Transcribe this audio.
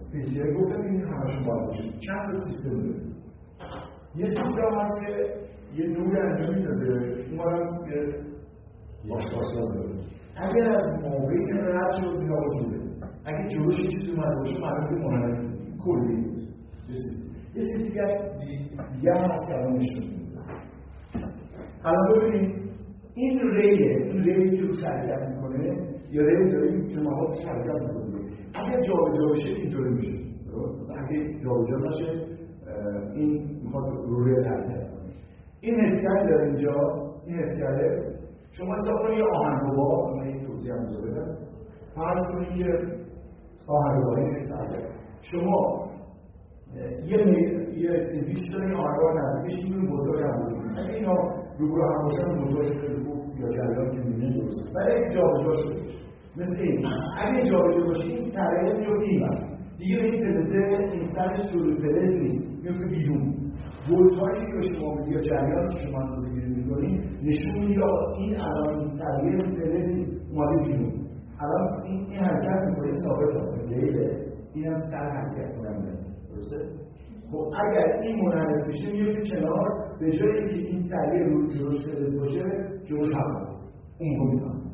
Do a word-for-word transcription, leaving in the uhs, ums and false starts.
فیزیک گفتم این همشون باید باشه. چند تا سیستم داره. یه سیستم هست که یه نور انجام میدازه، اونم یه باشگاه‌ساز داره. اگر از موقعی که رد شد اینا وجوده، اگه جلوش چیزی اومده باشه معلومه که منحنی کلی یه چیز دیگر دیگه هم هست که الان نشون میده. الان ببینید این ریه، این ریه که رو حرکت میکنه یا ریه داریم که مواد حرکت میکنه، اگر جابجا بشه اینطوری میشه. اگه جابجا نشه این میخواد رو ریه حرکت کنه. این اسکله داره اینجا، این اسکله شما حساب کنید یه آهنربا، من این توضیح هم اینجا بدم. فرض کنید یه آهنربایی اسکله شما یه یه سیویش داره، این آهنربا نزدیکش این موتور هم بزنید. اگه اینا روبرو هم باشن موتورش خیلی خوب یا جریان که میبینید درسته. ولی اگه جابجا شده مثل این، اگه جابجا باشه این سره میفته این دیگه این فلزه این سرش جلوی فلز نیست، میفته بیرون. ولتاژی که شما میگید یا جریان که شما اندازه‌گیری می‌کنید نشون میده این الان سریع فلز نیست، اومده بیرون. الان این این حرکت می‌کنه ثابت میشه، اینم سر حرکت کننده است. درسته؟ خب اگر این منحرف بشه میاد کنار، به جای اینکه این سریع رو جلوش فلز باشه جلوش هم هست. اون رو می‌کنه.